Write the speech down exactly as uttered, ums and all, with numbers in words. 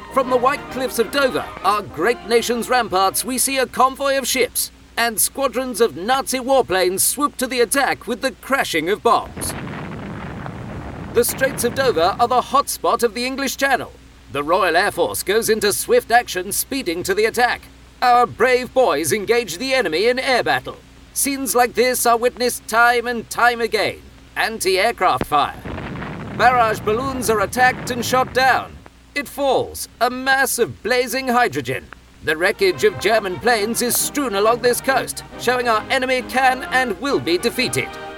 From the white cliffs of Dover, our great nation's ramparts, we see a convoy of ships, and squadrons of Nazi warplanes swoop to the attack with the crashing of bombs. The Straits of Dover are the hotspot of the English Channel. The Royal Air Force goes into swift action, speeding to the attack. Our brave boys engage the enemy in air battle. Scenes like this are witnessed time and time again. Anti-aircraft fire. Barrage balloons are attacked and shot down. It falls, a mass of blazing hydrogen. The wreckage of German planes is strewn along this coast, showing our enemy can and will be defeated.